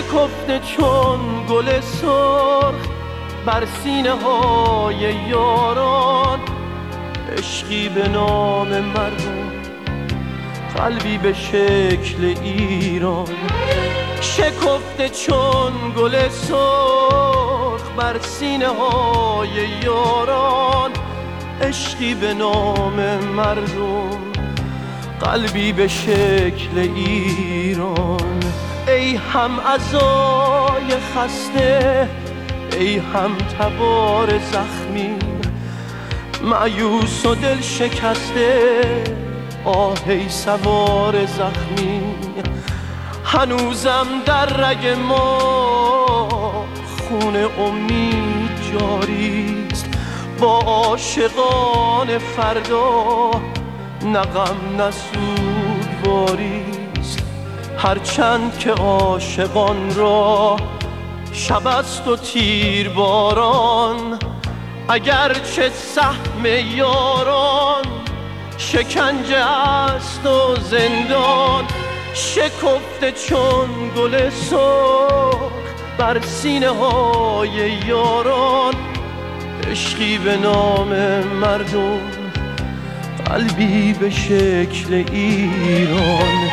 شکفته چون گل سرخ بر سینه های یاران، عشقی به نام مردم، قلبی به شکل ایران. شکفته چون گل سرخ بر سینه های یاران، عشقی به نام مردم، قلبی به شکل ایران. ای هم عزای خسته، ای هم تبار زخمی، مایوس و دل شکسته، آهی سوار زخمی. هنوزم در رگ ما خون امید جاریست، با عاشقان فردا نه غم نه سوگواریست. هرچند که عاشقان را شب است و تیر باران، اگرچه سهم یاران شکنجه است و زندان. شکفته چون گل سرخ بر سینه های یاران، عشقی به نام مردم، قلبی به شکل ایران.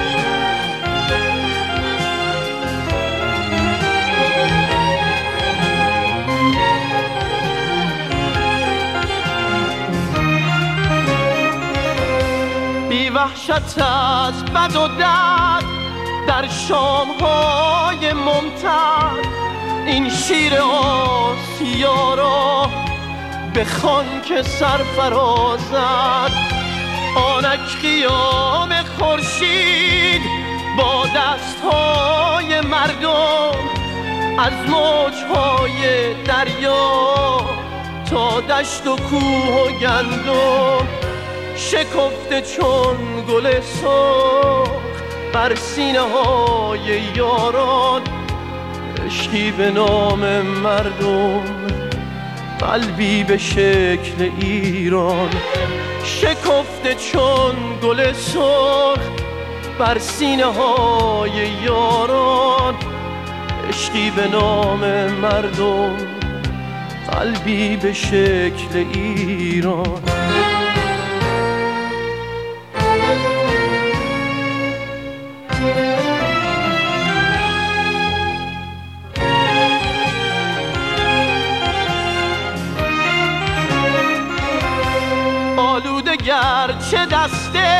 بی وحشت از بد و درد در شام‌های ممطر، این شیر آسیا را بخوان که سرفرازد. آنک قیام خورشید با دست‌های مردم، از موج‌های دریا تا دشت و کوه و گندم. شکفته چون گل سرخ بر سینه های یاران، عشقی به نام مردم، قلبی به شکل ایران. شکفته چون گل سرخ بر سینه های یاران، عشقی به نام مردم، قلبی به شکل ایران. آلوده گرچه دسته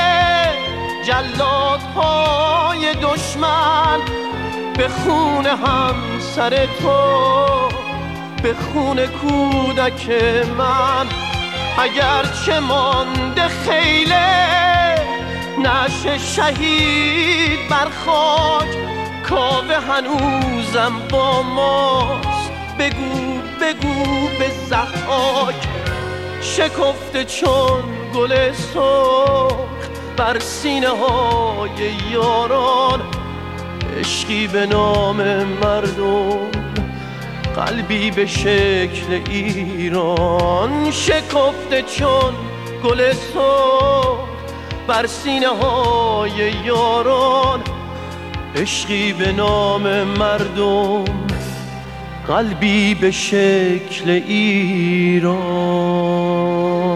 جلادهای دشمن، به خون همسر تو، به خون کودک من. اگرچه مانده خیله نعش شهید بر خاک، کاوه هنوزم با ماست، بگو بگو به ضحاک. شکفته چون گل سرخ بر سینه های یاران، عشقی به نام مردم، قلبی به شکل ایران. شکفته چون گل سرخ بر سینه های یاران، عشقی به نام مردم، قلبی به شکل ایران.